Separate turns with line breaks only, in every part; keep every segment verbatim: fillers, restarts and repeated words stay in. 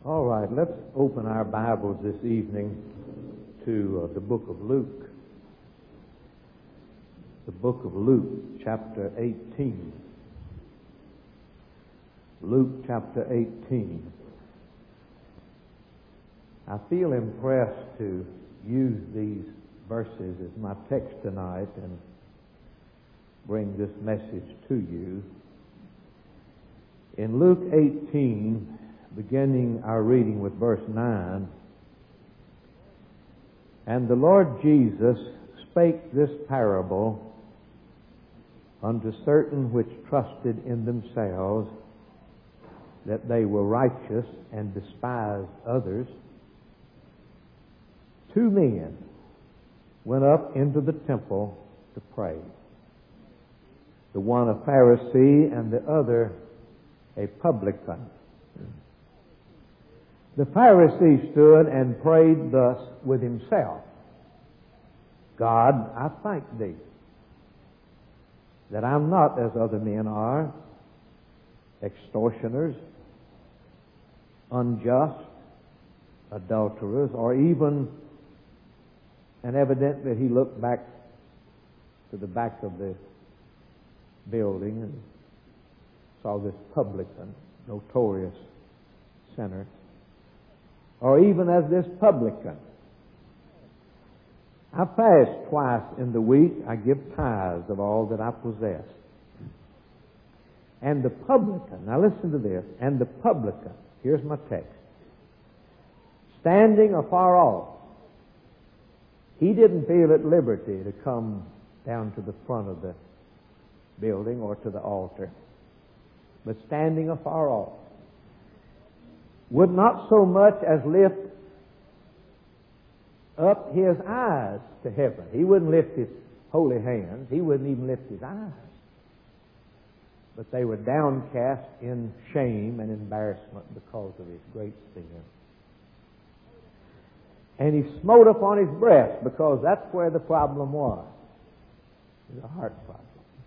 All right, let's open our Bibles this evening to uh, the book of Luke. The book of Luke, chapter eighteen. Luke chapter eighteen. I feel impressed to use these verses as my text tonight and bring this message to you. In Luke eighteen, beginning our reading with verse nine, and the Lord Jesus spake this parable unto certain which trusted in themselves that they were righteous and despised others. Two men went up into the temple to pray, the one a Pharisee and the other a publican. The Pharisee stood and prayed thus with himself: God, I thank thee that I'm not as other men are, extortioners, unjust, adulterers, or even, and evidently he looked back to the back of the building and saw this publican, notorious sinner, or even as this publican. I fast twice in the week. I give tithes of all that I possess. And the publican, now listen to this, and the publican, here's my text, standing afar off, he didn't feel at liberty to come down to the front of the building or to the altar, but standing afar off, would not so much as lift up his eyes to heaven. He wouldn't lift his holy hands. He wouldn't even lift his eyes. But they were downcast in shame and embarrassment because of his great sin. And he smote upon his breast, because that's where the problem was. It was a heart problem.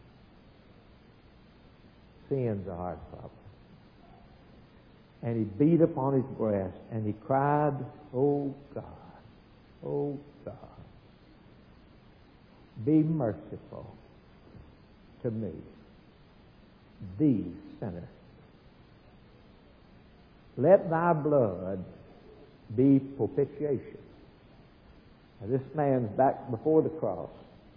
Sin's a heart problem. And he beat upon his breast, and he cried, "Oh God, oh God, be merciful to me, the sinner. Let thy blood be propitiation." Now, this man's back before the cross.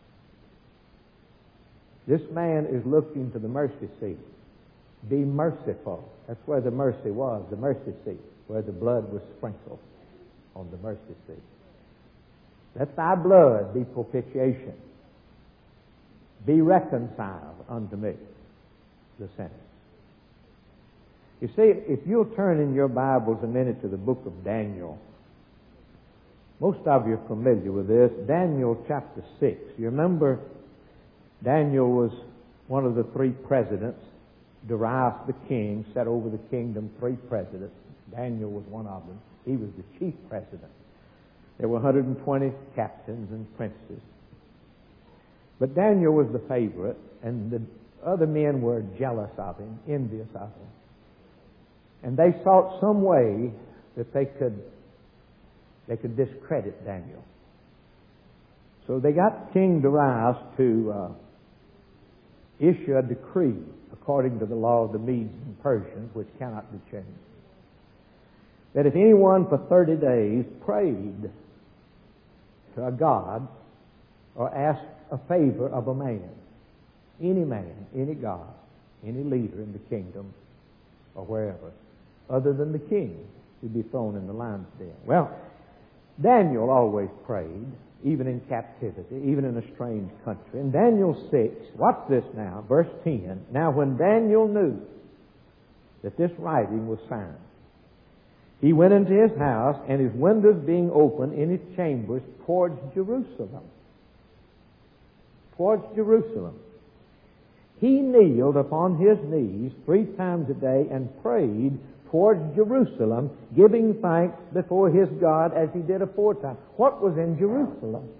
This man is looking to the mercy seat. Be merciful. That's where the mercy was, the mercy seat, where the blood was sprinkled on the mercy seat. Let thy blood be propitiation. Be reconciled unto me, the sinner. You see, if you'll turn in your Bibles a minute to the book of Daniel. Most of you are familiar with this. Daniel chapter six. You remember Daniel was one of the three presidents. Darius the king set over the kingdom three presidents. Daniel was one of them. He was the chief president. There were one hundred twenty captains and princes. But Daniel was the favorite, and the other men were jealous of him, envious of him. And they sought some way that they could they could discredit Daniel. So they got King Darius to uh, issue a decree according to the law of the Medes and Persians, which cannot be changed, that if anyone for thirty days prayed to a god or asked a favor of a man, any man, any god, any leader in the kingdom or wherever, other than the king, he'd be thrown in the lion's den. Well, Daniel always prayed, even in captivity, even in a strange country. In Daniel six, watch this now, verse ten. Now when Daniel knew that this writing was signed, he went into his house, and his windows being open in his chambers towards Jerusalem. Towards Jerusalem. He kneeled upon his knees three times a day and prayed towards Jerusalem, giving thanks before his God as he did aforetime. What was in Jerusalem?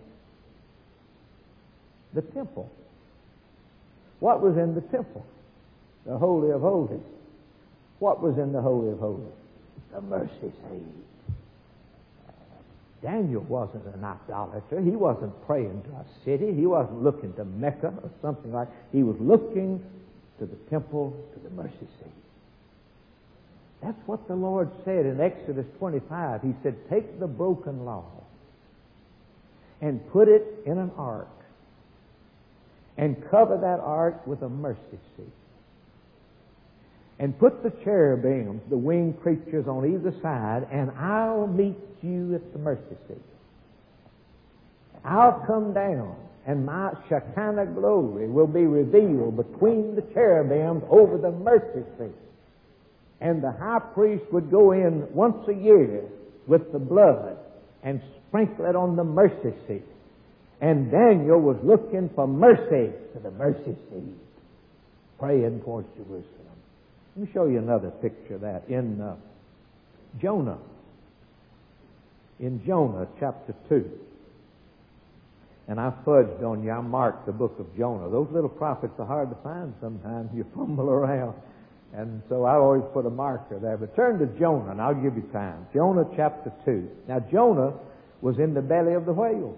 The temple. What was in the temple? The Holy of Holies. What was in the Holy of Holies? The mercy seat. Daniel wasn't an idolater. He wasn't praying to a city. He wasn't looking to Mecca or something like that. He was looking to the temple, to the mercy seat. That's what the Lord said in Exodus twenty-five. He said, take the broken law and put it in an ark and cover that ark with a mercy seat. And put the cherubims, the winged creatures, on either side, and I'll meet you at the mercy seat. I'll come down, and my Shekinah glory will be revealed between the cherubims over the mercy seat. And the high priest would go in once a year with the blood and sprinkle it on the mercy seat. And Daniel was looking for mercy to the mercy seat, praying towards Jerusalem. Let me show you another picture of that in uh, Jonah. In Jonah chapter two. And I fudged on you. I marked the book of Jonah. Those little prophets are hard to find sometimes. You fumble around. And so I always put a marker there. But turn to Jonah, and I'll give you time. Jonah chapter two. Now, Jonah was in the belly of the whale.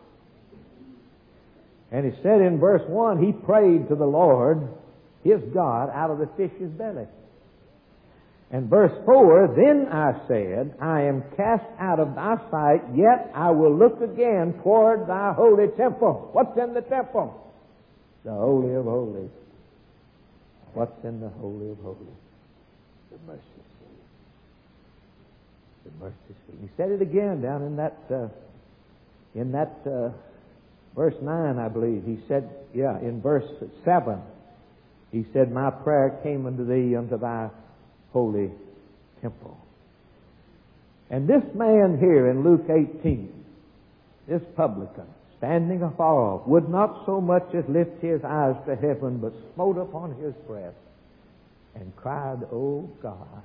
And it said in verse one, he prayed to the Lord, his God, out of the fish's belly. And verse four, then I said, I am cast out of thy sight, yet I will look again toward thy holy temple. What's in the temple? The Holy of Holies. What's in the Holy of Holies? The mercy seat. The mercy seat. He said it again down in that, uh, in that uh, verse nine, I believe. He said, yeah, in verse seven, he said, my prayer came unto thee, unto thy holy temple. And this man here in Luke eighteen, this publican, standing afar off, would not so much as lift his eyes to heaven, but smote upon his breast and cried, O God,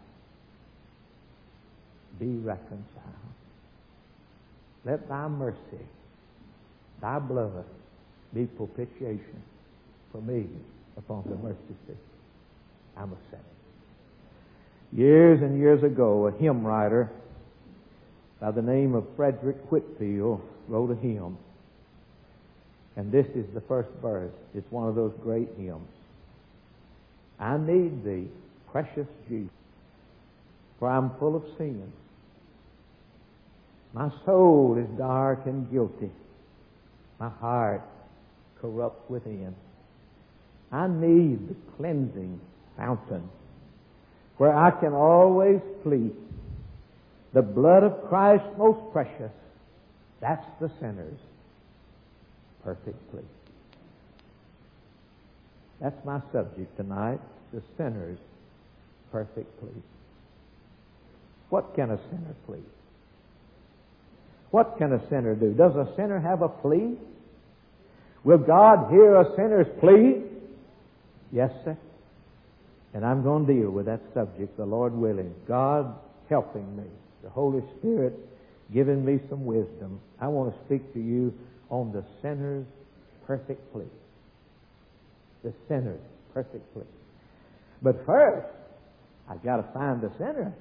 be reconciled. Let thy mercy, thy blood, be propitiation for me upon the mercy seat. I'm a sinner. Years and years ago, a hymn writer by the name of Frederick Whitfield wrote a hymn. And this is the first verse. It's one of those great hymns. I need thee, precious Jesus, for I'm full of sin. My soul is dark and guilty. My heart corrupt within. I need the cleansing fountain where I can always flee. The blood of Christ most precious, that's the sinner's perfect plea. That's my subject tonight, the sinner's perfect plea. What can a sinner plead? What can a sinner do? Does a sinner have a plea? Will God hear a sinner's plea? Yes, sir. And I'm going to deal with that subject, the Lord willing. God helping me. The Holy Spirit giving me some wisdom. I want to speak to you on the sinner's perfect plea. The sinner's perfect plea. But first, I've got to find the sinner.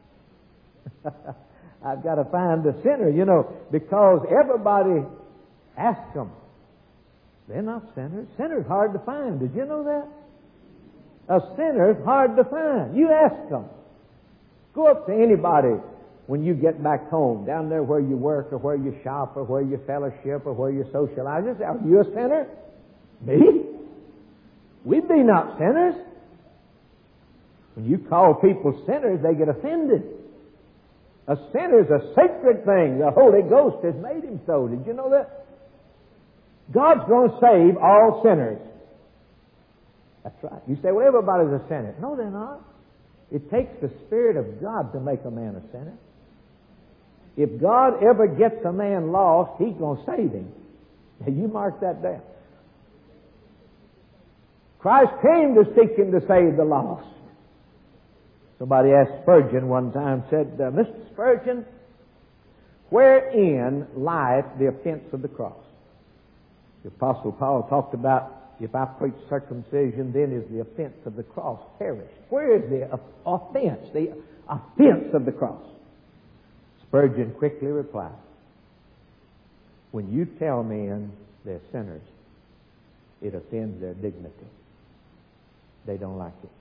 I've got to find the sinner, you know, because everybody asks them. They're not sinners. Sinner's hard to find. Did you know that? A sinner's hard to find. You ask them. Go up to anybody when you get back home, down there where you work or where you shop or where you fellowship or where you socialize. Just, are you a sinner? Me? We be not sinners. When you call people sinners, they get offended. A sinner is a sacred thing. The Holy Ghost has made him so. Did you know that? God's going to save all sinners. That's right. You say, well, everybody's a sinner. No, they're not. It takes the Spirit of God to make a man a sinner. If God ever gets a man lost, He's going to save him. Now, you mark that down. Christ came to seek him to save the lost. Somebody asked Spurgeon one time, said, uh, Mister Spurgeon, wherein lieth the offense of the cross? The Apostle Paul talked about, if I preach circumcision, then is the offense of the cross perished. Where is the offense, the offense of the cross. Spurgeon quickly replied, when you tell men they're sinners, it offends their dignity. They don't like it.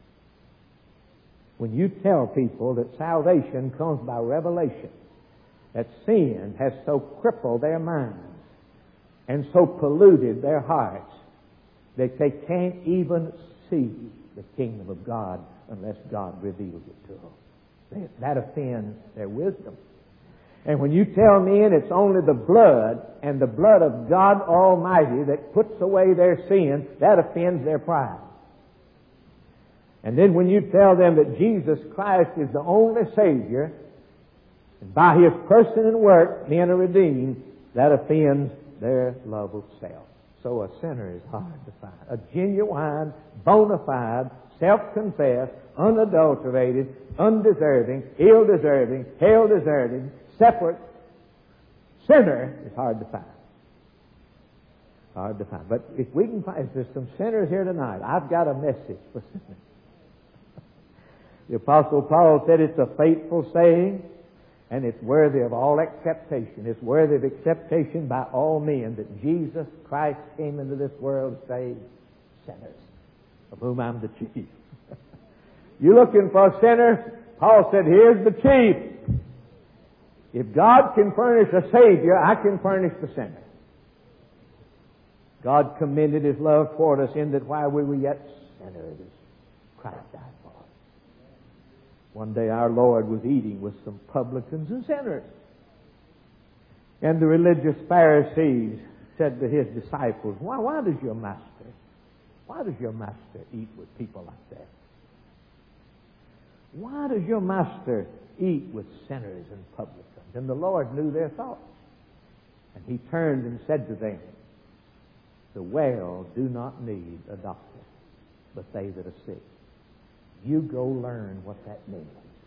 When you tell people that salvation comes by revelation, that sin has so crippled their minds and so polluted their hearts that they can't even see the kingdom of God unless God reveals it to them. That offends their wisdom. And when you tell men it's only the blood and the blood of God Almighty that puts away their sin, that offends their pride. And then when you tell them that Jesus Christ is the only Savior, and by His person and work men are redeemed, that offends their love of self. So a sinner is hard to find. A genuine, bona fide, self-confessed, unadulterated, undeserving, ill-deserving, hell-deserving, separate sinner is hard to find. Hard to find. But if we can find, if there's some sinners here tonight, I've got a message for sinners. The Apostle Paul said it's a faithful saying, and it's worthy of all acceptation. It's worthy of acceptation by all men that Jesus Christ came into this world to save sinners, of whom I'm the chief. You looking for a sinner? Paul said, here's the chief. If God can furnish a Savior, I can furnish the sinner. God commended His love toward us in that while we were yet sinners, Christ died for us. One day our Lord was eating with some publicans and sinners. And the religious Pharisees said to His disciples, why, why does your master, why does your master eat with people like that? Why does your master eat with sinners and publicans? And the Lord knew their thoughts. And He turned and said to them, the well do not need a doctor, but they that are sick. You go learn what that means.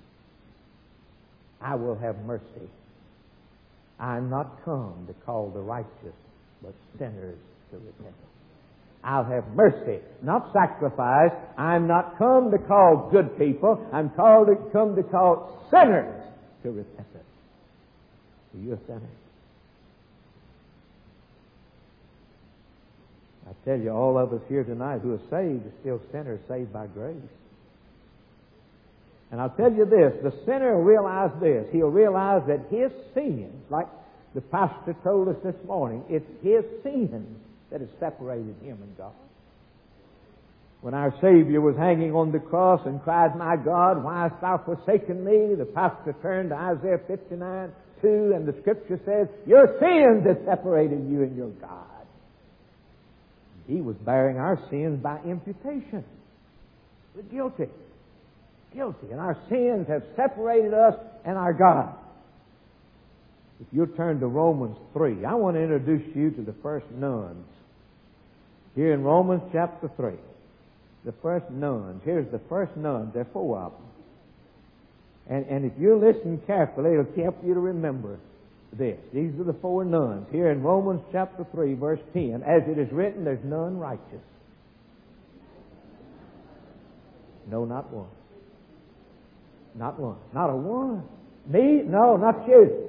I will have mercy. I am not come to call the righteous, but sinners to repentance. I'll have mercy, not sacrifice. I'm not come to call good people. I'm called to come to call sinners to repentance. Are you a sinner? I tell you, all of us here tonight who are saved are still sinners saved by grace. And I'll tell you this, the sinner will realize this. He'll realize that his sins, like the pastor told us this morning, it's his sins that has separated him and God. When our Savior was hanging on the cross and cried, my God, why hast thou forsaken me? The pastor turned to Isaiah fifty-nine two, and the Scripture says, your sins have separated you and your God. He was bearing our sins by imputation. We're guilty. Guilty. And our sins have separated us and our God. If you'll turn to Romans three, I want to introduce you to the first nuns. Here in Romans chapter three. The first nuns. Here's the first nuns. There are four of them. And, and if you listen carefully, it'll help you to remember this. These are the four nuns. Here in Romans chapter three, verse ten. As it is written, there's none righteous. No, not one. Not one. Not a one. Me? No, not you.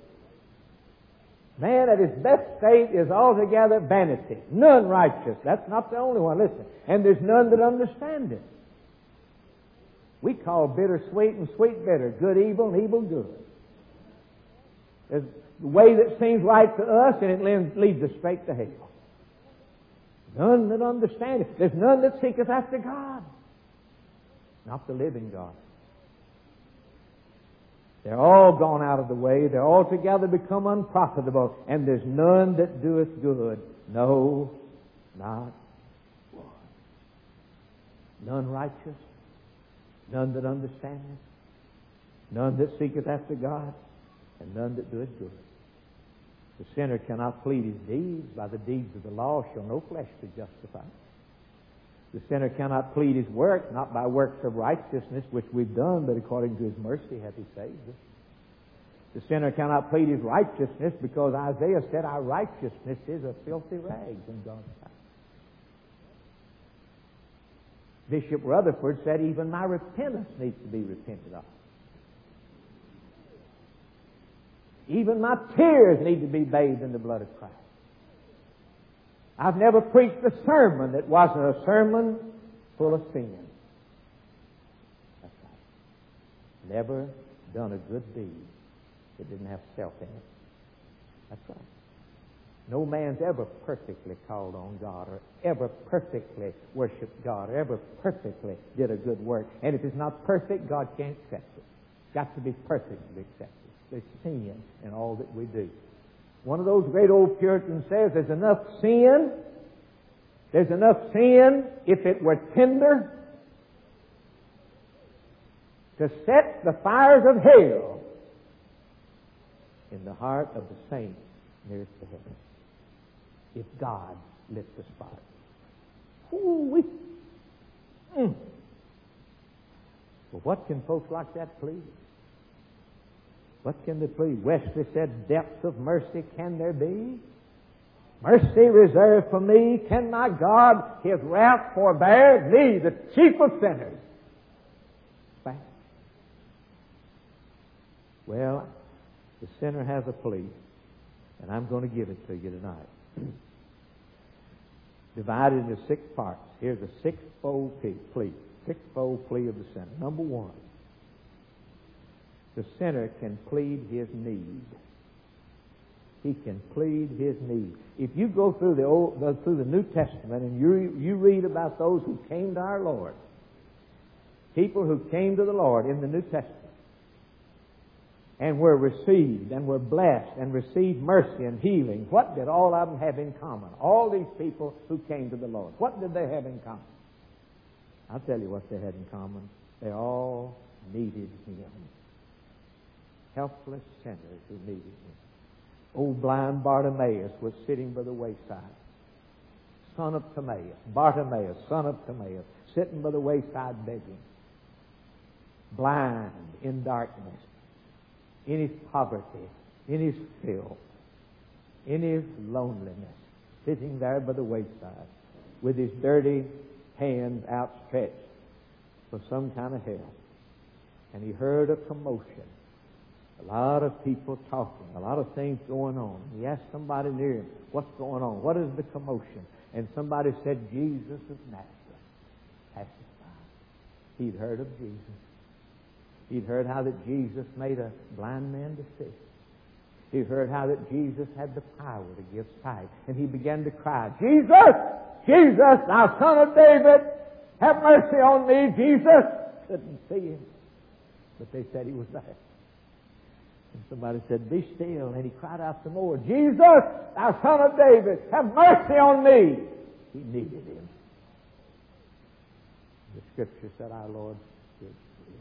Man at his best state is altogether vanity. None righteous. That's not the only one. Listen. And there's none that understand it. We call bitter sweet and sweet bitter. Good evil and evil good. There's the way that seems right to us, and it leads us straight to hell. None that understand it. There's none that seeketh after God. Not the living God. They're all gone out of the way. They're altogether become unprofitable. And there's none that doeth good. No, not one. None righteous. None that understandeth. None that seeketh after God. And none that doeth good. The sinner cannot plead his deeds. By the deeds of the law shall no flesh be justified. The sinner cannot plead his work, not by works of righteousness, which we've done, but according to His mercy hath He saved us. The sinner cannot plead his righteousness because Isaiah said our righteousness is a filthy rags in God's sight. Bishop Rutherford said even my repentance needs to be repented of. Even my tears need to be bathed in the blood of Christ. I've never preached a sermon that wasn't a sermon full of sin. That's right. Never done a good deed that didn't have self in it. That's right. No man's ever perfectly called on God or ever perfectly worshiped God or ever perfectly did a good work. And if it's not perfect, God can't accept it. It's got to be perfectly accepted. There's sin in all that we do. One of those great old Puritans says there's enough sin, there's enough sin if it were tinder to set the fires of hell in the heart of the saints nearest to heaven. If God lit the spark. Ooh-wee. Mm. Well, what can folks like that plead? What can they plead? Wesley said, depths of mercy can there be? Mercy reserved for me, can my God His wrath forbear? Me, the chief of sinners. Fact. Well, the sinner has a plea, and I'm going to give it to you tonight. Divided into six parts. Here's a six-fold plea. Six-fold plea of the sinner. Number one, the sinner can plead his need. He can plead his need. If you go through the old, go through the New Testament and you you read about those who came to our Lord, people who came to the Lord in the New Testament and were received and were blessed and received mercy and healing, what did all of them have in common? All these people who came to the Lord, what did they have in common? I'll tell you what they had in common. They all needed Him. Helpless sinners who needed Him. Old blind Bartimaeus was sitting by the wayside. Son of Timaeus. Bartimaeus, son of Timaeus, sitting by the wayside begging. Blind in darkness. In his poverty. In his filth. In his loneliness. Sitting there by the wayside with his dirty hands outstretched for some kind of help. And he heard a commotion. A lot of people talking, a lot of things going on. He asked somebody near him, what's going on? What is the commotion? And somebody said, Jesus of Nazareth passes by. He'd heard of Jesus. He'd heard how that Jesus made a blind man to see. He'd heard how that Jesus had the power to give sight. And he began to cry, Jesus! Jesus, thou son of David, have mercy on me, Jesus! Couldn't see him. But they said he was there. And somebody said, be still. And he cried out some more, Jesus, thou son of David, have mercy on me. He needed him. The Scripture said our Lord stood still.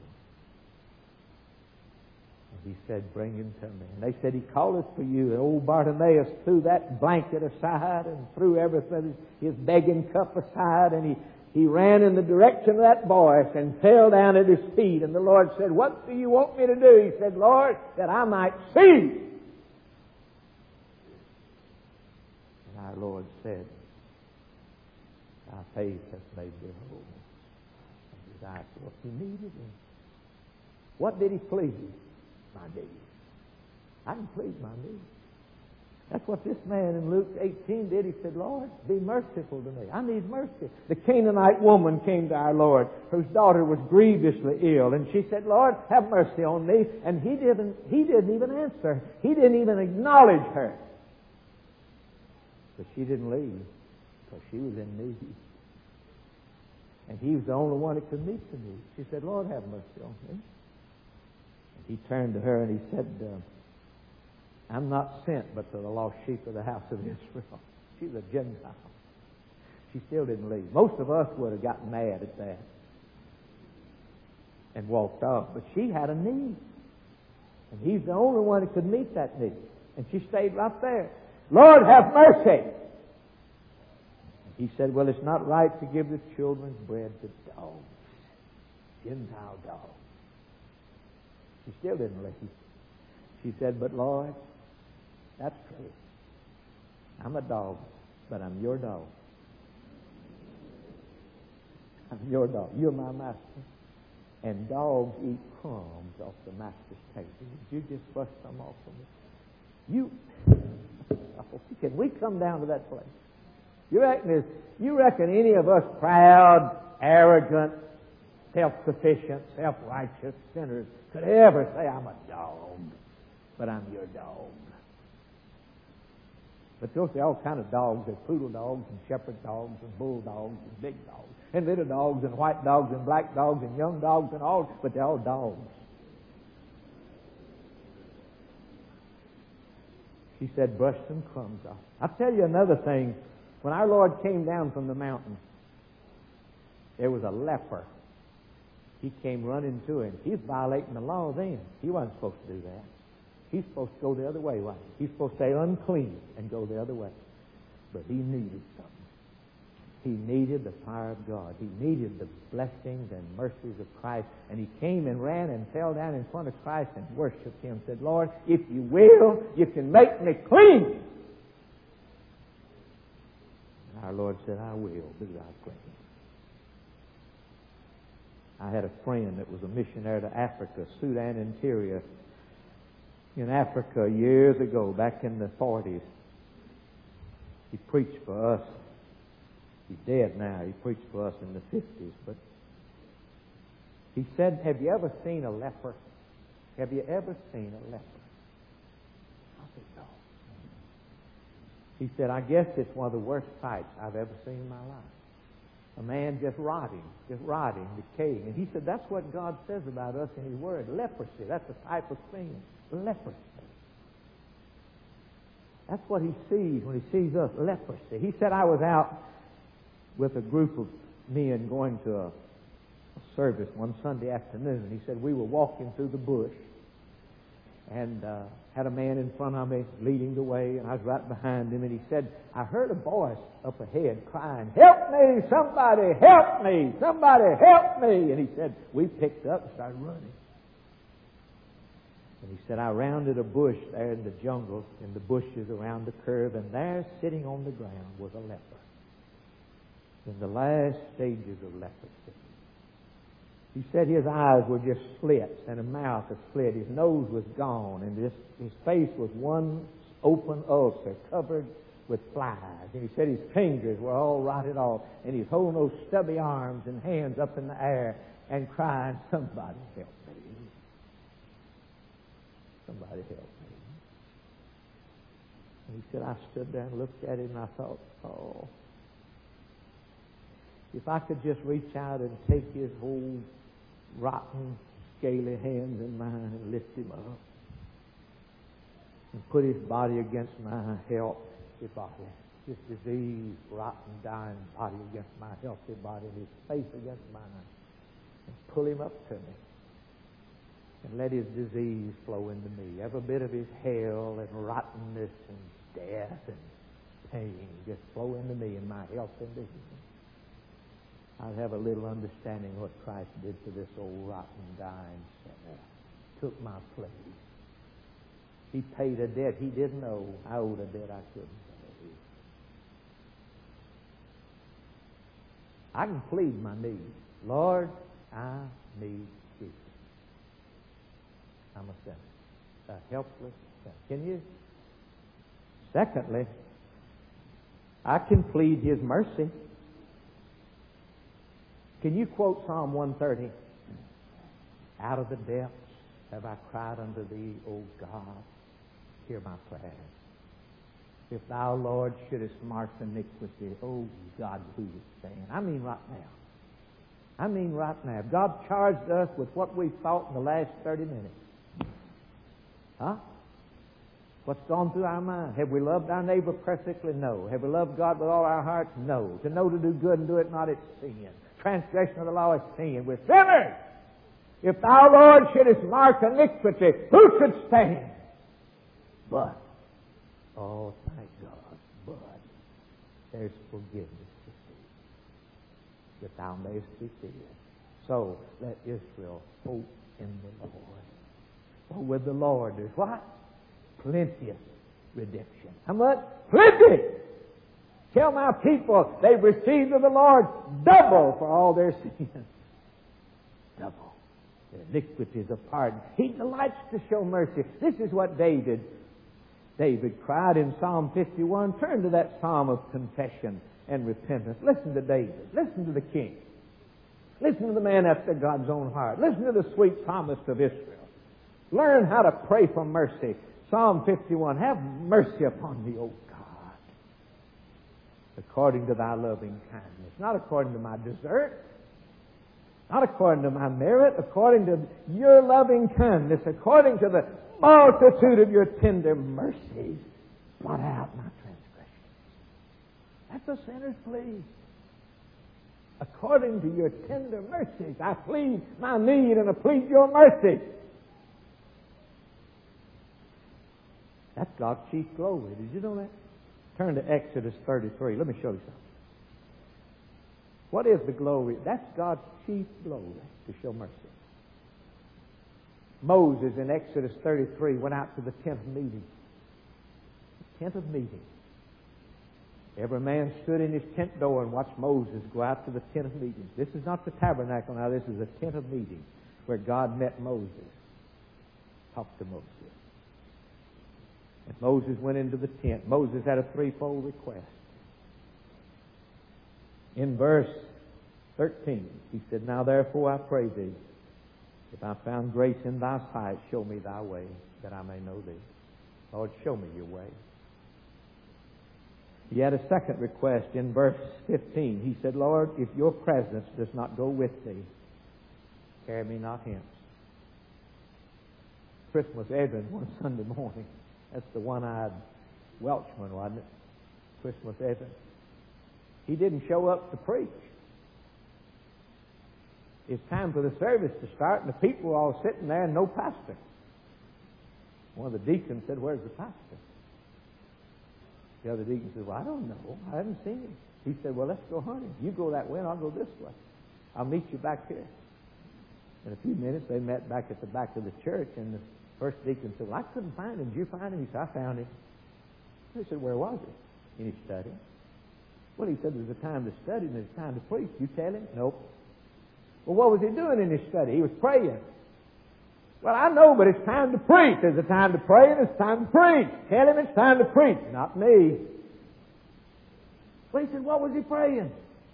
And he said, bring him to me. And they said, he calleth for you. And old Bartimaeus threw that blanket aside and threw everything, his begging cup aside, and he He ran in the direction of that voice and fell down at his feet. And the Lord said, what do you want me to do? He said, Lord, that I might see. And our Lord said, thy faith hath made thee whole. And his eyes looked. He needed him. What did he plead? My need. I can plead my need. That's what this man in Luke eighteen did. He said, Lord, be merciful to me. I need mercy. The Canaanite woman came to our Lord, whose daughter was grievously ill. And she said, Lord, have mercy on me. And he didn't, he didn't even answer. He didn't even acknowledge her. But she didn't leave because she was in need. And he was the only one that could meet the need. She said, Lord, have mercy on me. And he turned to her and he said, uh, I'm not sent but to the lost sheep of the house of Israel. She's a Gentile. She still didn't leave. Most of us would have gotten mad at that and walked off. But she had a need. And he's the only one that could meet that need. And she stayed right there. Lord, have mercy. And he said, well, it's not right to give the children's bread to dogs. Gentile dogs. She still didn't leave. She said, but Lord, that's true. I'm a dog, but I'm your dog. I'm your dog. You're my master. And dogs eat crumbs off the master's table. Did you just bust some off of me? You, oh, can we come down to that place? You reckon, is, you reckon any of us proud, arrogant, self-sufficient, self-righteous sinners could ever say, I'm a dog, but I'm your dog? But you'll see all kind of dogs. There's poodle dogs and shepherd dogs and bulldogs and big dogs and little dogs and white dogs and black dogs and young dogs and all, but they're all dogs. She said, brush some crumbs off. I'll tell you another thing. When our Lord came down from the mountain, there was a leper. He came running to him. He's violating the law then. He wasn't supposed to do that. He's supposed to go the other way, wasn't he? He's supposed to stay unclean and go the other way. But he needed something. He needed the fire of God. He needed the blessings and mercies of Christ. And he came and ran and fell down in front of Christ and worshiped him. Said, Lord, if you will, you can make me clean. And our Lord said, I will be thou clean. I had a friend that was a missionary to Africa, Sudan Interior, in Africa years ago, back in the forties. He preached for us. He's dead now. He preached for us in the fifties. But he said, have you ever seen a leper? Have you ever seen a leper? I said, no. He said, I guess it's one of the worst sights I've ever seen in my life. A man just rotting, just rotting, decaying. And he said, that's what God says about us in His Word. Leprosy. That's a type of sin. Leprosy. That's what he sees when he sees us, leprosy. He said, I was out with a group of men going to a, a service one Sunday afternoon. He said, we were walking through the bush and uh, had a man in front of me leading the way, and I was right behind him. And he said, I heard a voice up ahead crying, help me, somebody, help me, somebody, help me. And he said, we picked up and started running. And he said, I rounded a bush there in the jungle, in the bushes around the curve, and there, sitting on the ground, was a leper. In the last stages of leprosy. He said his eyes were just slits, and his mouth was slit. His nose was gone, and his, his face was one open ulcer covered with flies. And he said his fingers were all rotted off, and he's holding those stubby arms and hands up in the air and crying, somebody help me. Somebody help me. And he said, I stood there and looked at him and I thought, oh, if I could just reach out and take his old rotten, scaly hands in mine and lift him up and put his body against my healthy body, his diseased, rotten, dying body against my healthy body, and his face against mine, and pull him up to me. And let his disease flow into me. Every bit of his hell and rottenness and death and pain just flow into me in my health and disease. I'd have a little understanding what Christ did to this old rotten, dying sinner. Took my place. He paid a debt he didn't owe. I owed a debt I couldn't pay. I can plead my need. Lord, I need Jesus. I'm a sinner, a helpless sinner. Can you? Secondly, I can plead His mercy. Can you quote Psalm one thirty? Out of the depths have I cried unto Thee, O God, hear my prayer. If Thou, Lord, shouldest mark iniquity, O God, who would stand? I mean right now. I mean right now. If God charged us with what we thought in the last thirty minutes, huh? What's gone through our mind? Have we loved our neighbor perfectly? No. Have we loved God with all our hearts? No. To know to do good and do it not, it's sin. Transgression of the law is sin. We're sinners. If Thou, Lord, shouldest mark iniquity, who could stand? But, oh, thank God, but there's forgiveness to see, that Thou mayest be filled. So let Israel hope in the Lord. For with the Lord there's what? Plenteous redemption. How much? Plenty! Tell my people they've received of the Lord double for all their sins. Double. Their iniquities are pardoned. He delights to show mercy. This is what David, David cried in Psalm fifty-one. Turn to that psalm of confession and repentance. Listen to David. Listen to the king. Listen to the man after God's own heart. Listen to the sweet psalmist of Israel. Learn how to pray for mercy. Psalm fifty-one. Have mercy upon me, O God, according to thy loving kindness. Not according to my desert. Not according to my merit. According to your loving kindness. According to the multitude of your tender mercies. Blot out my transgressions. That's a sinner's plea. According to your tender mercies, I plead my need and I plead your mercy. That's God's chief glory. Did you know that? Turn to Exodus thirty-three. Let me show you something. What is the glory? That's God's chief glory, to show mercy. Moses in Exodus thirty-three went out to the tent of meeting. The tent of meeting. Every man stood in his tent door and watched Moses go out to the tent of meeting. This is not the tabernacle now. This is the tent of meeting where God met Moses. Talked to Moses. And Moses went into the tent. Moses had a threefold request. In verse thirteen, he said, Now therefore I pray thee, if I found grace in thy sight, show me thy way, that I may know thee. Lord, show me your way. He had a second request in verse fifteen. He said, Lord, if your presence does not go with thee, carry me not hence. Christmas Edwin one Sunday morning. That's the one-eyed Welchman, wasn't it? Christmas Edwin. He didn't show up to preach. It's time for the service to start, and the people were all sitting there and no pastor. One of the deacons said, Where's the pastor? The other deacon said, Well, I don't know. I haven't seen him. He said, Well, let's go hunting. You go that way and I'll go this way. I'll meet you back here. In a few minutes, they met back at the back of the church, and the first deacon said, Well, I couldn't find him. Did you find him? He said, I found him. They said, Where was he? In his study. Well, he said, There's a time to study and there's a time to preach. You tell him? Nope. Well, what was he doing in his study? He was praying. Well, I know, but it's time to preach. There's a time to pray and it's time to preach. Tell him it's time to preach. Not me. Well, he said, What was he praying?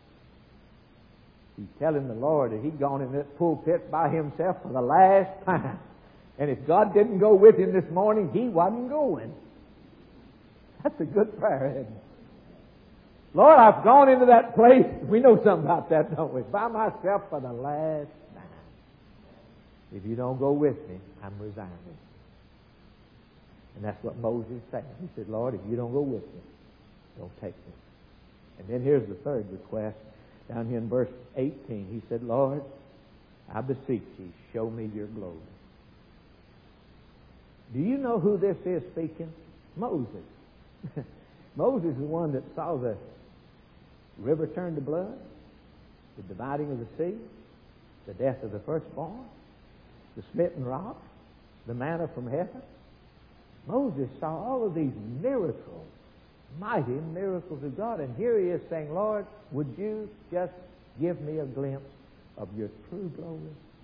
He's telling the Lord that he'd gone in that pulpit by himself for the last time. And if God didn't go with him this morning, he wasn't going. That's a good prayer, isn't it? Lord, I've gone into that place. We know something about that, don't we? By myself for the last time. If you don't go with me, I'm resigning. And that's what Moses said. He said, Lord, if you don't go with me, don't take me. And then here's the third request. Down here in verse eighteen, he said, Lord, I beseech you, show me your glory. Do you know who this is speaking? Moses. Moses is the one that saw the river turn to blood, the dividing of the sea, the death of the firstborn, the smitten rock, the manna from heaven. Moses saw all of these miracles, mighty miracles of God. And here he is saying, Lord, would you just give me a glimpse of your true glory?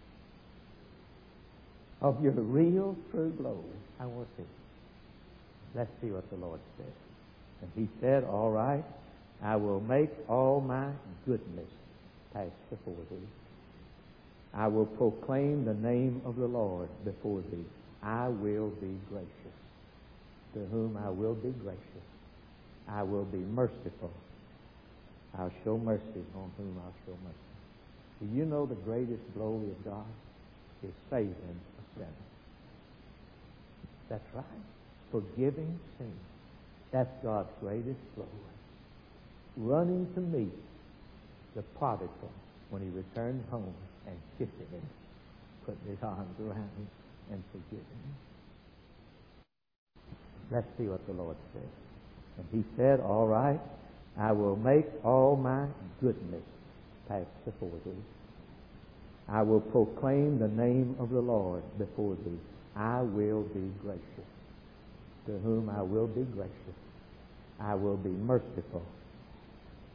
Of your real true glory. I want to see. Let's see what the Lord says. And he said, All right, I will make all my goodness pass before thee. I will proclaim the name of the Lord before thee. I will be gracious. To whom I will be gracious. I will be merciful. I'll show mercy on whom I'll show mercy. Do you know the greatest glory of God is saving a sinner? That's right. Forgiving sin. That's God's greatest glory. Running to meet the prodigal when he returned home and kissing him, putting his arms around him and forgiving him. Let's see what the Lord says. And he said, All right, I will make all my goodness pass before thee. I will proclaim the name of the Lord before thee. I will be gracious. To whom I will be gracious. I will be merciful.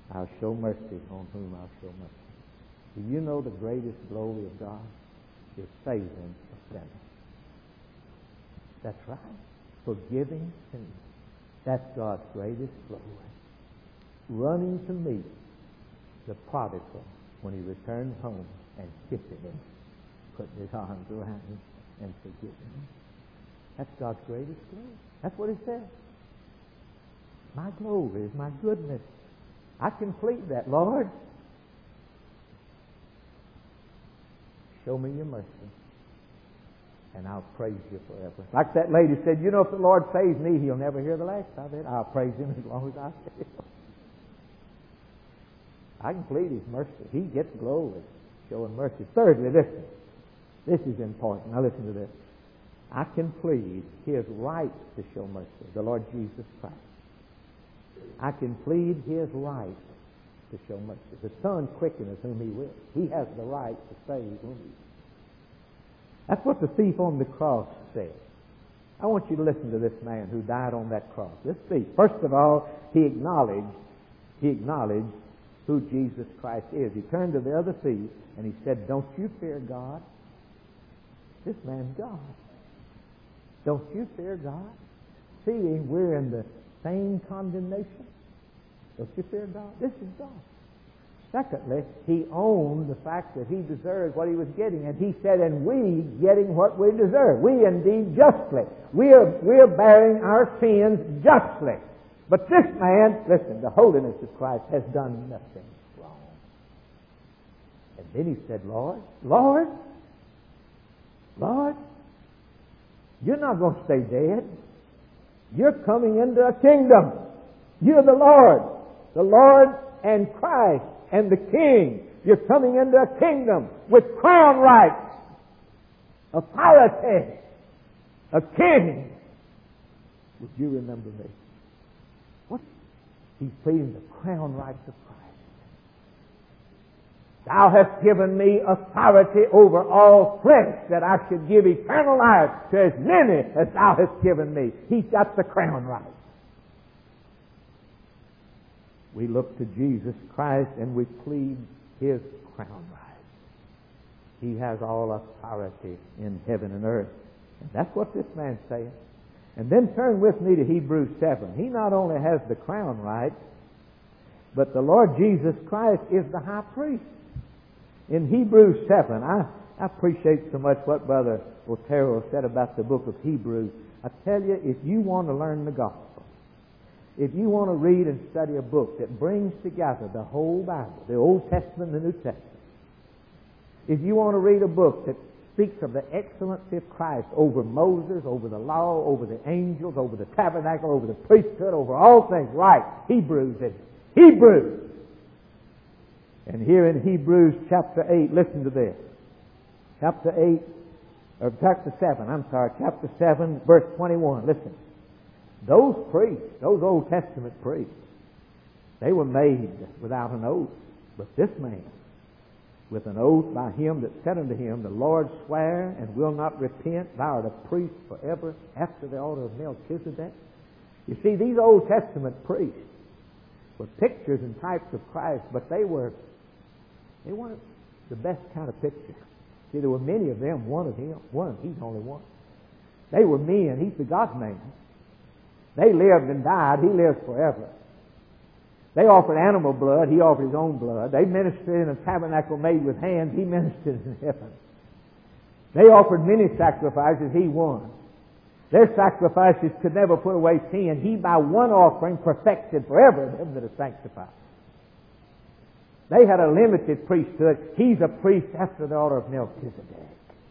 I'll show mercy on whom I'll show mercy. Do you know the greatest glory of God is saving a sinner? That's right. Forgiving sins. That's God's greatest glory. Running to meet the prodigal when he returned home and kissing him, putting his arms around him and forgiving him. That's God's greatest glory. That's what he said. My glory is my goodness. I complete that, Lord. Show me your mercy, and I'll praise you forever. Like that lady said, you know, if the Lord saves me, he'll never hear the last of it. I'll praise him as long as I live. I can plead his mercy. He gets glory, showing mercy. Thirdly, listen. This is important. Now listen to this. I can plead his right to show mercy, the Lord Jesus Christ. I can plead his right to show mercy. The Son quickeneth whom he will. He has the right to save whom he will. That's what the thief on the cross said. I want you to listen to this man who died on that cross. This thief, first of all, he acknowledged, he acknowledged who Jesus Christ is. He turned to the other thief and he said, don't you fear God? This man's God. Don't you fear God? Seeing we're in the same condemnation. Don't you fear God? This is God. Secondly, he owned the fact that he deserved what he was getting, and he said, and we getting what we deserve. We indeed justly. We are, we are bearing our sins justly. But this man, listen, the holiness of Christ has done nothing wrong. And then he said, Lord, Lord, Lord, you're not going to stay dead. You're coming into a kingdom. You're the Lord, the Lord and Christ and the King. You're coming into a kingdom with crown rights, authority, a king. Would you remember me? What? He's pleading the crown rights of Christ. Thou hast given me authority over all flesh, that I should give eternal life to as many as thou hast given me. He's got the crown rights. We look to Jesus Christ and we plead his crown rights. He has all authority in heaven and earth. And that's what this man's saying. And then turn with me to Hebrews seven. He not only has the crown rights, but the Lord Jesus Christ is the high priest. In Hebrews seven, I, I appreciate so much what Brother Otero said about the book of Hebrews. I tell you, if you want to learn the gospel, if you want to read and study a book that brings together the whole Bible, the Old Testament and the New Testament, if you want to read a book that speaks of the excellency of Christ over Moses, over the law, over the angels, over the tabernacle, over the priesthood, over all things, right, Hebrews is it. Hebrews! And here in Hebrews chapter eight, listen to this. Chapter eight, or chapter seven, I'm sorry, chapter seven, verse twenty-one, listen. Those priests, those Old Testament priests, they were made without an oath. But this man, with an oath by him that said unto him, the Lord sware and will not repent, thou art a priest forever after the order of Melchizedek. You see, these Old Testament priests were pictures and types of Christ, but they were they weren't the best kind of picture. See, there were many of them, one of him, one, he's only one. They were men, he's the God-man. They lived and died, he lives forever. They offered animal blood, he offered his own blood. They ministered in a tabernacle made with hands, he ministered in heaven. They offered many sacrifices, he won. Their sacrifices could never put away sin. He by one offering perfected forever them that are sanctified. They had a limited priesthood. He's a priest after the order of Melchizedek.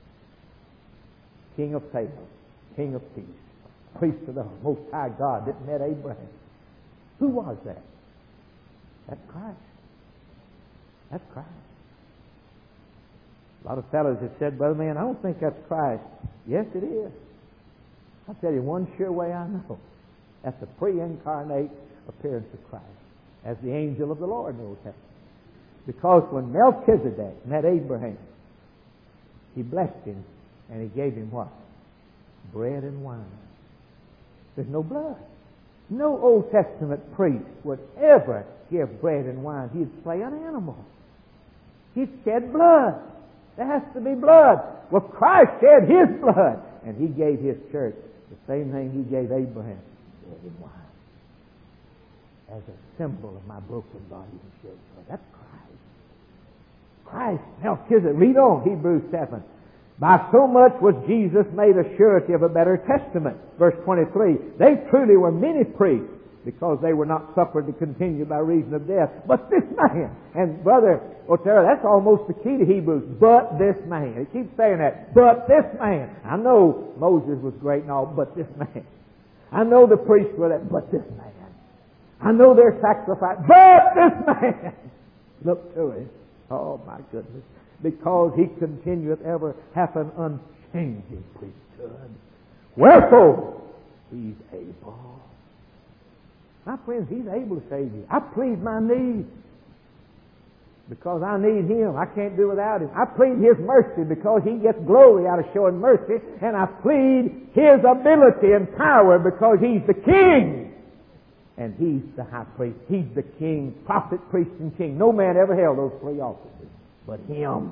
King of Salem, King of peace, priest of the Most High God that met Abraham. Who was that? That's Christ. That's Christ. A lot of fellows have said, Brother Man, I don't think that's Christ. Yes, it is. I'll tell you one sure way I know. That's the pre-incarnate appearance of Christ as the angel of the Lord in the Old Testament. Because when Melchizedek met Abraham, he blessed him and he gave him what? Bread and wine. There's no blood. No Old Testament priest would ever give bread and wine. He'd slay an animal. He'd shed blood. There has to be blood. Well, Christ shed His blood, and He gave His church the same thing He gave Abraham, bread and wine, as a symbol of my broken body and shed blood. That's Christ. Christ. Melchizedek. Read on, Hebrews seven. By so much was Jesus made a surety of a better testament. Verse twenty-three. They truly were many priests, because they were not suffered to continue by reason of death. But this man, and Brother Otero, that's almost the key to Hebrews. But this man. It keeps saying that. But this man. I know Moses was great and all, but this man. I know the priests were that, but this man. I know their sacrifice, but this man. Look to it. Oh my goodness. Because He continueth ever hath an unchanging priesthood. Wherefore, He's able. My friends, He's able to save you. I plead my need because I need Him. I can't do without Him. I plead His mercy because He gets glory out of showing mercy. And I plead His ability and power because He's the King. And He's the high priest. He's the king, prophet, priest, and king. No man ever held those three offices but Him.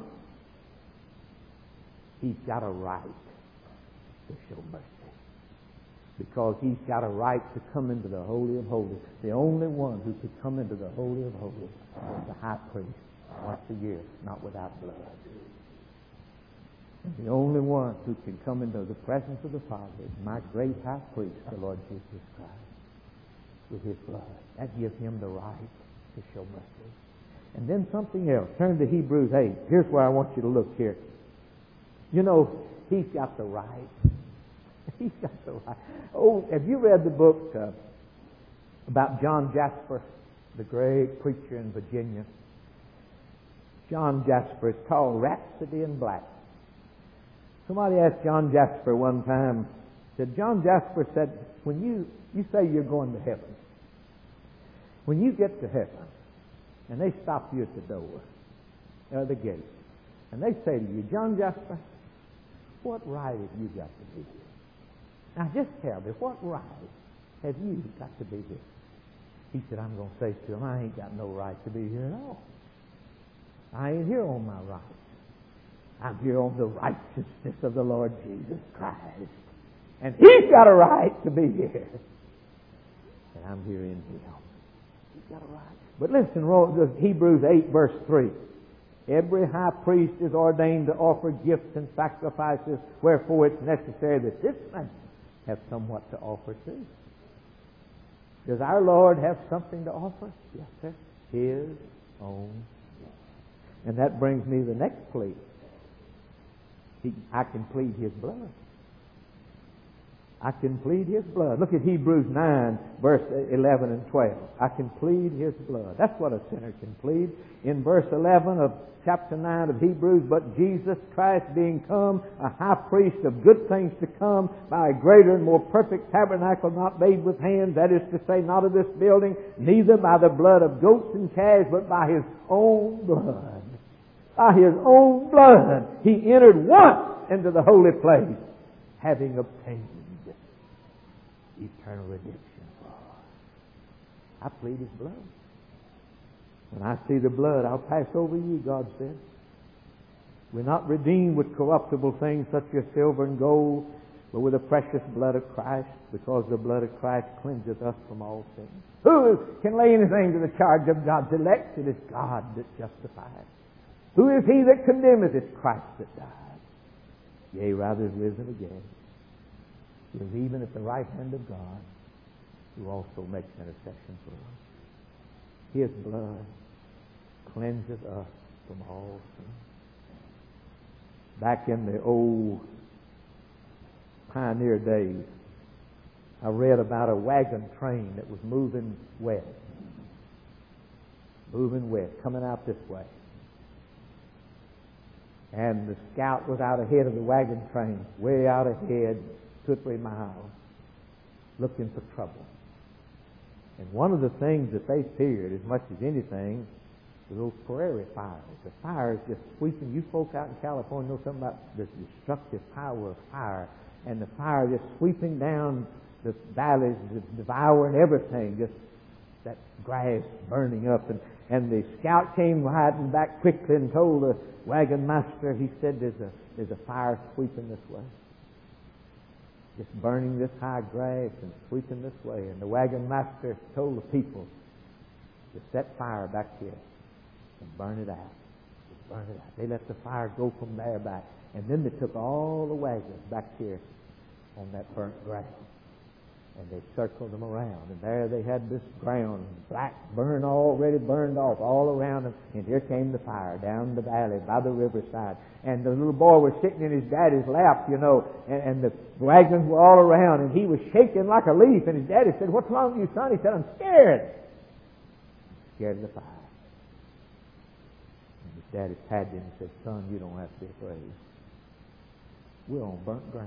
He's got a right to show mercy. Because He's got a right to come into the Holy of Holies. The only one who could come into the Holy of Holies was the high priest once a year, not without blood. And the only one who can come into the presence of the Father is my great high priest, the Lord Jesus Christ, with His blood. That gives Him the right to show mercy. And then something else. Turn to Hebrews eight. Here's where I want you to look here. You know, He's got the right. He's got the right. Oh, have you read the book uh, about John Jasper, the great preacher in Virginia? John Jasper. It's called Rhapsody in Black. Somebody asked John Jasper one time, said, John Jasper said, when you, you say you're going to heaven, when you get to heaven, and they stop you at the door, or the gate, and they say to you, John Jasper, what right have you got to be here? Now just tell me, what right have you got to be here? He said, I'm going to say to him, I ain't got no right to be here at all. I ain't here on my rights. I'm here on the righteousness of the Lord Jesus Christ. And He's got a right to be here. And I'm here in Him. He's got a right. But listen, Hebrews eight verse three. Every high priest is ordained to offer gifts and sacrifices, wherefore it's necessary that this man have somewhat to offer too. Does our Lord have something to offer? Yes, sir. His own blood. And that brings me to the next plea. He, I can plead His blood. I can plead His blood. Look at Hebrews nine, verse eleven and twelve. I can plead His blood. That's what a sinner can plead. In verse eleven of chapter nine of Hebrews, but Jesus Christ being come, a high priest of good things to come, by a greater and more perfect tabernacle not made with hands, that is to say, not of this building, neither by the blood of goats and calves, but by His own blood. By His own blood, He entered once into the holy place, having obtained eternal redemption for us. I plead His blood. When I see the blood, I'll pass over you, God said. We're not redeemed with corruptible things such as silver and gold, but with the precious blood of Christ, because the blood of Christ cleanseth us from all sin. Who can lay anything to the charge of God's elect? It is God that justifies. Who is he that condemneth? It's Christ that died. Yea, rather is risen again. He is even at the right hand of God, who also makes intercession for us. His blood cleanseth us from all sin. Back in the old pioneer days, I read about a wagon train that was moving west. Moving west, coming out this way. And the scout was out ahead of the wagon train, way out ahead, two or three miles, looking for trouble. And one of the things that they feared as much as anything was those prairie fires. The fires just sweeping. You folk out in California know something about the destructive power of fire. And the fire just sweeping down the valleys devouring everything, just that grass burning up. And, and the scout came riding back quickly and told the wagon master, he said, there's a, there's a fire sweeping this way. Just burning this high grass and sweeping this way. And the wagon master told the people to set fire back here and burn it out. Just burn it out. They let the fire go from there back. And then they took all the wagons back here on that burnt ground. And they circled them around. And there they had this ground, black, burned, already burned off all around them. And here came the fire down the valley by the riverside. And the little boy was sitting in his daddy's lap, you know, and, and the wagons were all around. And he was shaking like a leaf. And his daddy said, "What's wrong with you, son?" He said, "I'm scared." I'm scared of the fire. And his daddy patted him and said, "Son, you don't have to be afraid. We're on burnt ground.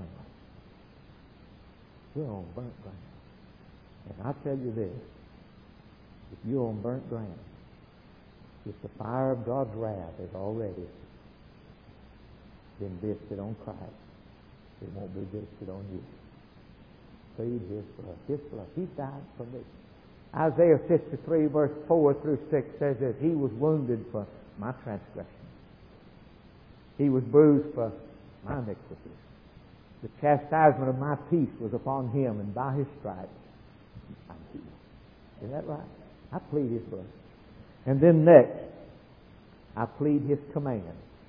We're on burnt ground." And I tell you this, if you're on burnt ground, if the fire of God's wrath has already been visited on Christ, it won't be visited on you. Plead His blood. His blood. He died for me. Isaiah fifty-three, verse four through six says that He was wounded for my transgression. He was bruised for my iniquities. The chastisement of my peace was upon Him, and by His stripes I'm healed. Isn't that right? I plead His blood. And then next, I plead His command.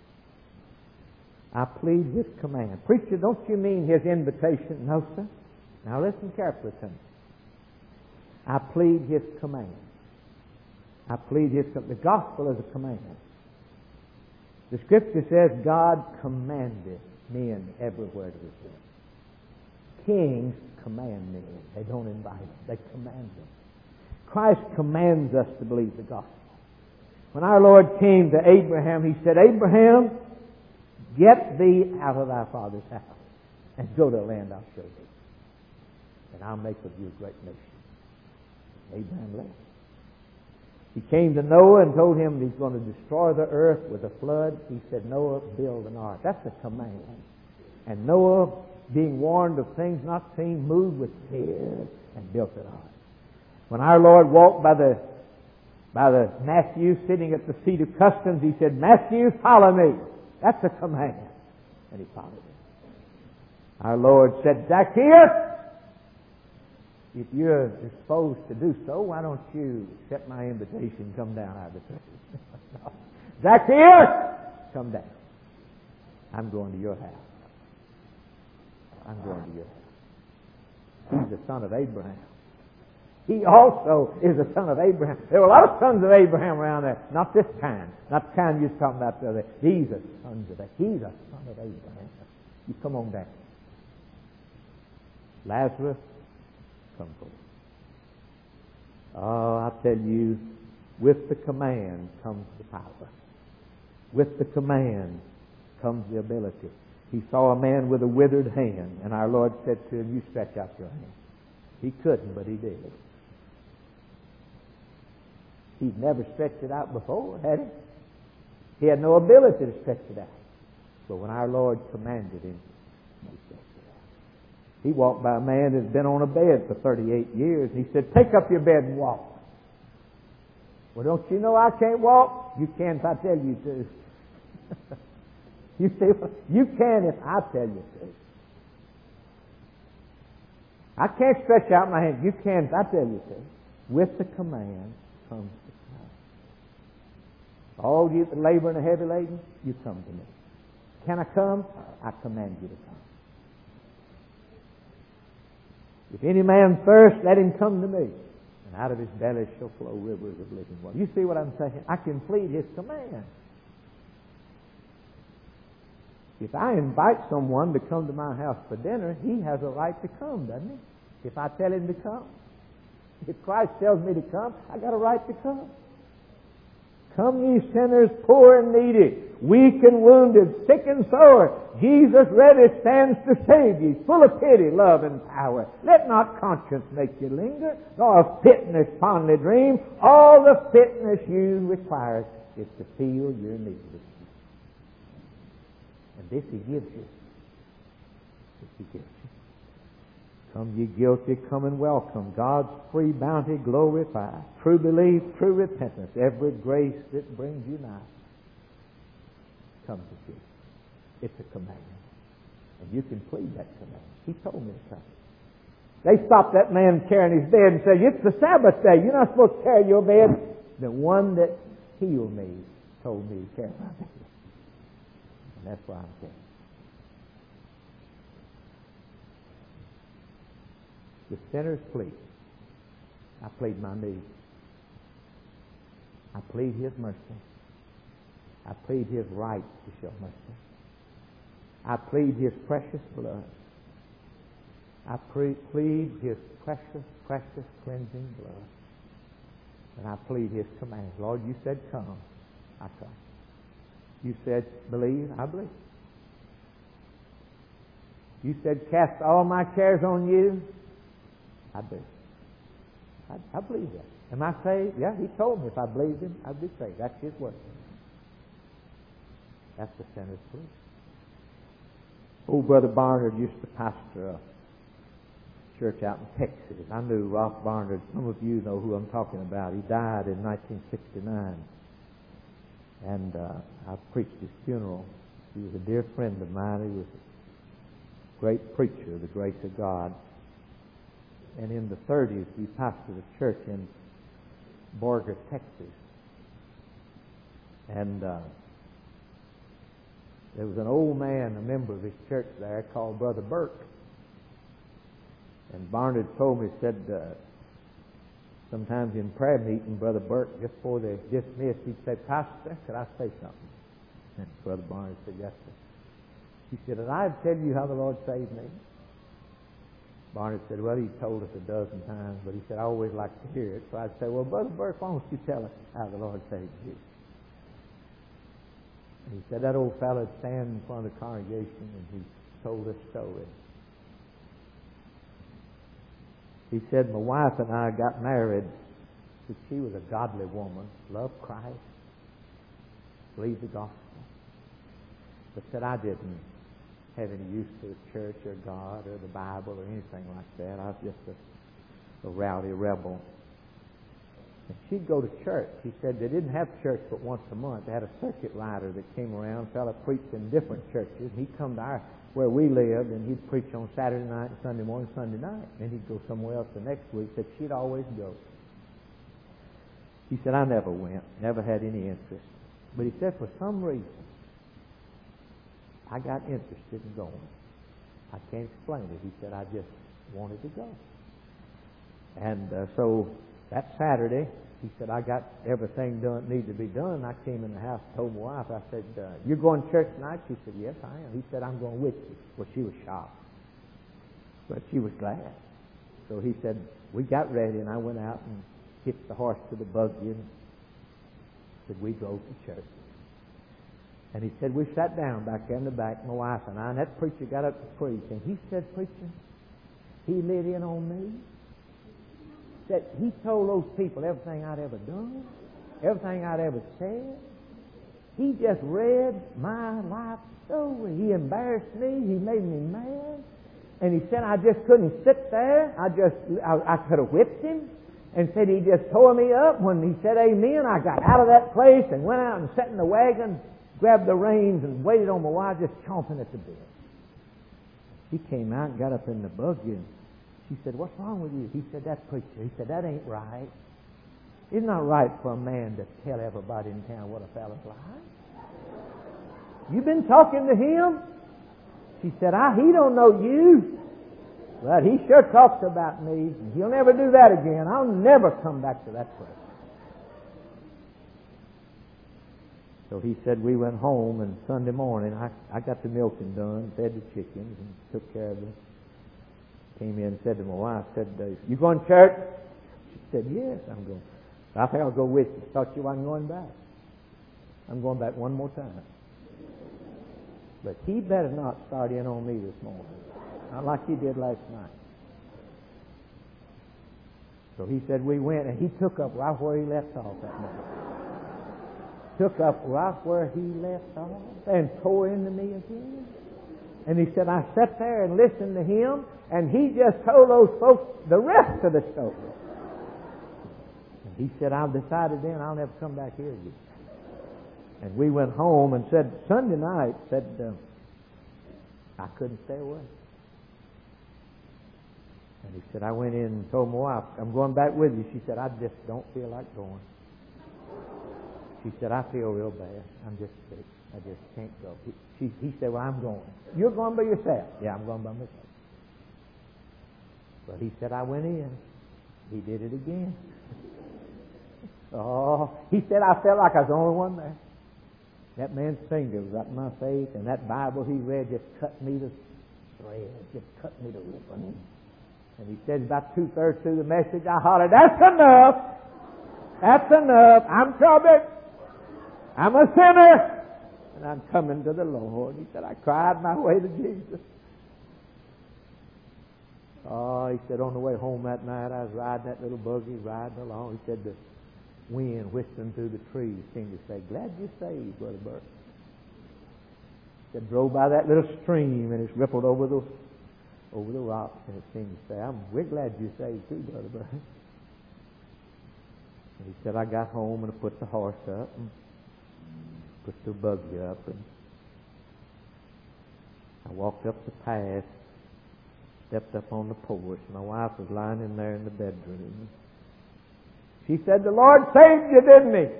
I plead His command. Preacher, don't you mean His invitation? No, sir. Now listen carefully to me. I plead His command. I plead His command. The gospel is a command. The Scripture says God commanded men everywhere to repent. Kings command men. They don't invite them. They command them. Christ commands us to believe the gospel. When our Lord came to Abraham, He said, "Abraham, get thee out of thy father's house and go to the land I'll show thee. And I'll make of you a great nation." Abraham left. He came to Noah and told him He's going to destroy the earth with a flood. He said, "Noah, build an ark." That's a command. And Noah, being warned of things not seen, moved with fear and built an ark. When our Lord walked by the by the Matthew sitting at the seat of customs, He said, "Matthew, follow me." That's a command. And he followed him. Our Lord said, "Zacchaeus, if you're disposed to do so, why don't you accept my invitation and come down out of the tree?" No. "Zacchaeus, come down. I'm going to your house. I'm going to your house." He's the son of Abraham. He also is the son of Abraham. There were a lot of sons of Abraham around there. Not this kind. Not the kind you was talking about the other. These are sons of Abraham. He's a son of Abraham. You come on down. Lazarus, come forth. Oh, I tell you, with the command comes the power. With the command comes the ability. He saw a man with a withered hand, and our Lord said to him, "You stretch out your hand." He couldn't, but He did. He'd never stretched it out before, had He? He had no ability to stretch it out. But when our Lord commanded him, He stretched it out. He walked by a man that had been on a bed for thirty-eight years. He said, "Take up your bed and walk." "Well, don't you know I can't walk?" "You can if I tell you to." You see, you can if I tell you to. I can't stretch out my hand. You can if I tell you to. With the command comes the power. All you that labor and are heavy laden, you come to me. Can I come? I command you to come. If any man thirst, let him come to me. And out of his belly shall flow rivers of living water. You see what I'm saying? I can plead His command. If I invite someone to come to my house for dinner, he has a right to come, doesn't he? If I tell him to come. If Christ tells me to come, I got a right to come. "Come ye sinners, poor and needy, weak and wounded, sick and sore. Jesus ready stands to save ye, full of pity, love, and power. Let not conscience make you linger, nor fitness fondly dream. All the fitness you require is to feel your need. And this He gives you. This He gives you. Come ye guilty, come and welcome. God's free bounty glorify. True belief, true repentance, every grace that brings you nigh. Come to Jesus. It's a command. And you can plead that command. He told me to come. They stopped that man carrying his bed and said, it's the Sabbath day. You're not supposed to carry your bed. The one that healed me told me to carry my bed. And that's why I'm carrying. The sinner's plea. I plead my need. I plead His mercy. I plead His right to show mercy. I plead His precious blood. I pre- plead His precious, precious cleansing blood. And I plead His commands. Lord, you said come. I come. You said believe. I believe. You said cast all my cares on you. I do. I, I believe that. Am I saved? Yeah, He told me if I believed Him, I'd be saved. That's His word. That's the sinner's plea. Old Brother Barnard used to pastor a church out in Texas. I knew Ralph Barnard. Some of you know who I'm talking about. He died in nineteen sixty-nine. And uh, I preached his funeral. He was a dear friend of mine. He was a great preacher of the grace of God. And in the thirties, he pastored a church in Borger, Texas. And uh, there was an old man, a member of his church there, called Brother Burke. And Barnard told me, said, uh, sometimes in prayer meeting, Brother Burke, just before they dismissed, he'd say, Pastor, could I say something? And Brother Barnard said, yes, sir. He said, and I'd tell you how the Lord saved me. Barnard said, well, he told us a dozen times, but he said, I always like to hear it. So I'd say, well, Brother Burke, why don't you tell us how the Lord saved you? And he said, that old fellow would stand in front of the congregation and he told this story. He said, my wife and I got married. Said she was a godly woman, loved Christ, believed the gospel. But said, I didn't have any use for the church or God or the Bible or anything like that. I was just a, a rowdy rebel. And she'd go to church. He said they didn't have church but once a month. They had a circuit rider that came around, fella preached in different churches. He'd come to our, where we lived, and he'd preach on Saturday night and Sunday morning, Sunday night. Then he'd go somewhere else the next week. Said she'd always go. He said, I never went, never had any interest. But he said, for some reason, I got interested in going. I can't explain it. He said, I just wanted to go. And uh, so that Saturday, he said, I got everything done needed to be done. I came in the house, told my wife, I said, uh, you're going to church tonight? She said, yes, I am. He said, I'm going with you. Well, she was shocked. But she was glad. So he said, we got ready, and I went out and hitched the horse to the buggy and said, we drove to church. And he said, we sat down back there in the back, my wife and I, and that preacher got up to preach. And he said, preacher, he lit in on me. That he told those people everything I'd ever done, everything I'd ever said. He just read my life story. He embarrassed me. He made me mad. And he said I just couldn't sit there. I just, I, I could have whipped him. And said he just tore me up. When he said amen, I got out of that place and went out and sat in the wagon, grabbed the reins and waited on my wife, just chomping at the bit. He came out and got up in the buggy and she said, what's wrong with you? He said, that preacher. He said, that ain't right. It's not right for a man to tell everybody in town what a fellow's like. You been talking to him? She said, I, he don't know you. But he sure talks about me. And he'll never do that again. I'll never come back to that place. So he said we went home, and Sunday morning I, I got the milking done, fed the chickens, and took care of them. Came in and said to my wife, said, uh, you going to church? She said, yes, I'm going. I think I'll go with you. Thought you wasn't going back. I'm going back one more time. But he better not start in on me this morning. Not like he did last night. So he said we went, and he took up right where he left off that night. Took up right where he left off and tore into me again. And he said, I sat there and listened to him, and he just told those folks the rest of the story. And he said, I've decided then I'll never come back here again. And we went home and said, Sunday night, said, uh, I couldn't stay away. And he said, I went in and told my wife, I'm going back with you. She said, I just don't feel like going. She said, I feel real bad. I'm just sick. I just can't go. He, she, he said, well, I'm going. You're going by yourself? Yeah, I'm going by myself. But he said, I went in. He did it again. Oh, he said, I felt like I was the only one there. That man's finger was up in my face, and that Bible he read just cut me to thread, just cut me to ribbon. And he said, about two-thirds through the message, I hollered, that's enough! That's enough! I'm troubled! I'm a sinner! And I'm coming to the Lord. He said, I cried my way to Jesus. Oh, he said, on the way home that night, I was riding that little buggy, riding along. He said, the wind whistling through the trees seemed to say, glad you're saved, Brother Burt. He said, drove by that little stream, and it's rippled over the over the rocks, and it seemed to say, I'm, we're glad you're saved too, Brother Burt. And he said, I got home and I put the horse up, and put the buggy up, and I walked up the path, stepped up on the porch. My wife was lying in there in the bedroom. She said, the Lord saved you, didn't he?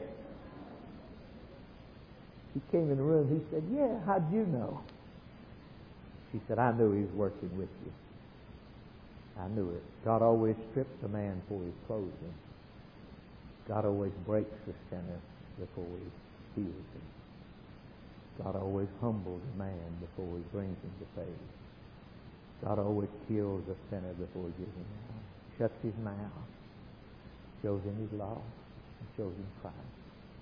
He came in the room. He said, yeah, how'd you know? She said, I knew he was working with you. I knew it. God always strips a man before he clothes him. God always breaks the sinner before he heals him. God always humbles a man before he brings him to faith. God always kills a sinner before he gives him life. Shuts his mouth, shows him his law, and shows him Christ.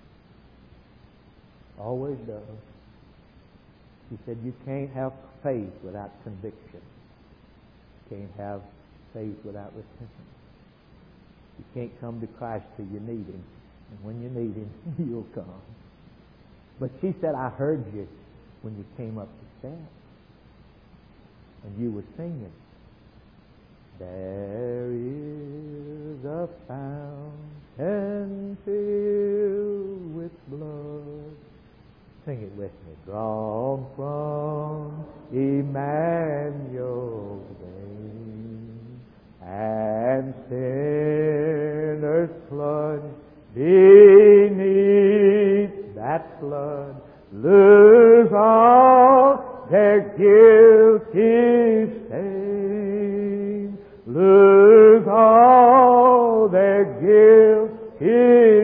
Always does. He said, you can't have faith without conviction. You can't have faith without repentance. You can't come to Christ till you need him. And when you need him, you'll come. But she said, I heard you when you came up the steps. And you were singing, there is a fountain filled with blood. Sing it with me. Drawn from Emmanuel's vein, and sinners plunge beneath that flood, lose all their guilty stain, lose all their guilty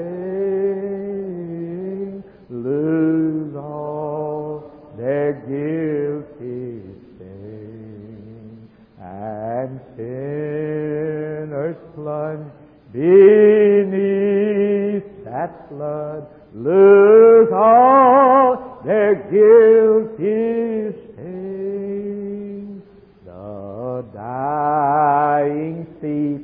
stain, lose all their guilty stain, and sinners plunge beneath that flood, lose all their guilty stain. The dying thief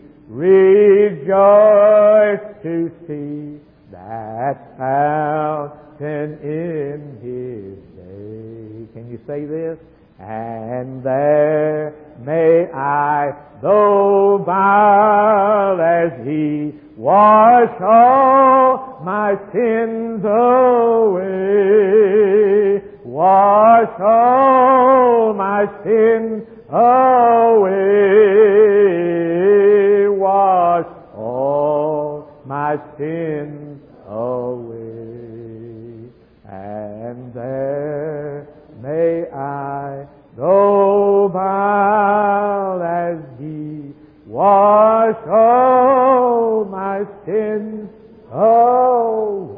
rejoice to see that fountain in his day. Can you say this? And there may I, though vile as he, wash all my sins away. Wash all my sins away. Wash all my sins away. And there may I, though vile as he, wash all my sins away.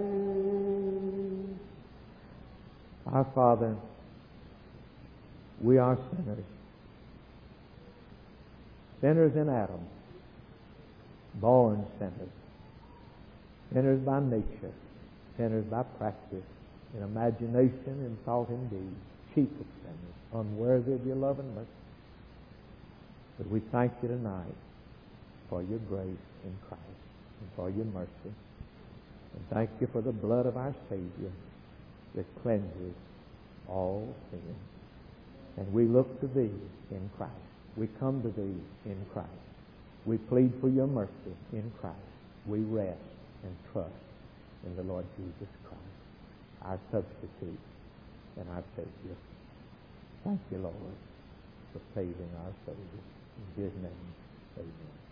Our Father, we are sinners. Sinners in Adam. Born sinners. Sinners by nature. Sinners by practice. In imagination, in thought, and deed. Chief of sinners. Unworthy of your love and mercy. But we thank you tonight for your grace in Christ and for your mercy. And thank you for the blood of our Savior that cleanses all sin. And we look to Thee in Christ. We come to Thee in Christ. We plead for Your mercy in Christ. We rest and trust in the Lord Jesus Christ, our substitute and our Savior. Thank You, Lord, for saving our souls. In His name, amen.